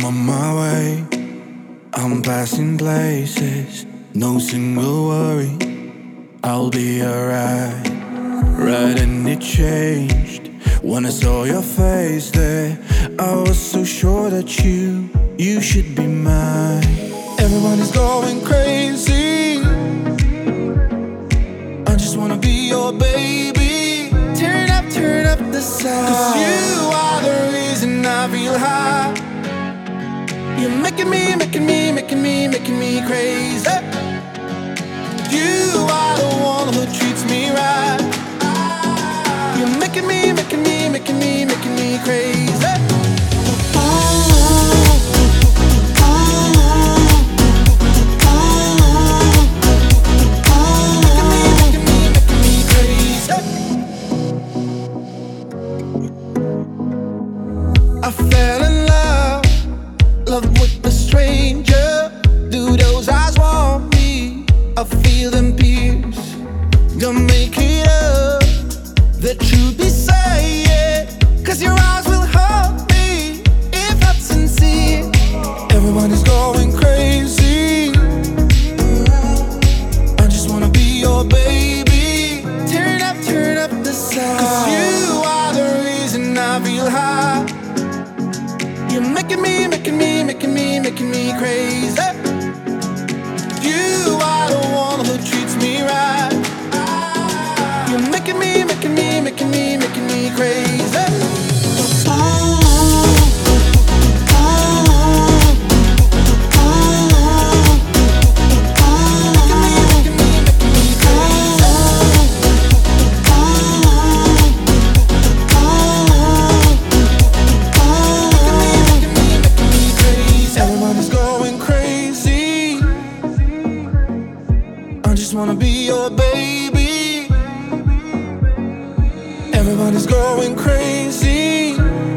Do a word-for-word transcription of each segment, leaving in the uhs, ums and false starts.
I'm on my way, I'm passing places, no single worry, I'll be alright. Right, and it changed when I saw your face there. I was so sure that you, you should be mine. Everyone is going crazy, I just wanna be your baby. Turn up, turn up the sound, 'cause you are the reason I feel high. You're making me, making me, making me, making me crazy. You are the one who treats me right. You're making me, making me, making me, making me crazy. I fell in love, love with a stranger. Do those eyes want me? I feel them pierce. Don't make it up, the truth be saying, 'cause your eyes will hurt me if I'm sincere. Everyone is going crazy, I just wanna be your baby. Turn up, turn up the sound, 'cause you are the reason I feel high. You're making me, making me, making me, making me crazy. You are the one who treats me right. You're making me, making me, making me, making me crazy. I just wanna be your baby. Everybody's going crazy,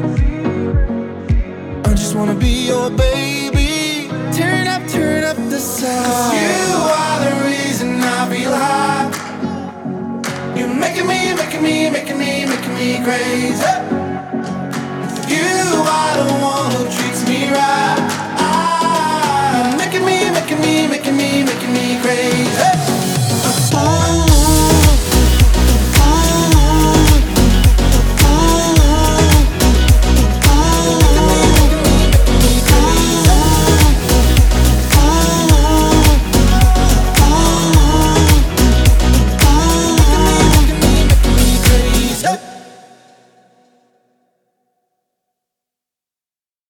I just wanna be your baby. Turn up, turn up the sound, 'cause you are the reason I feel high. You're making me, making me, making me, making me crazy.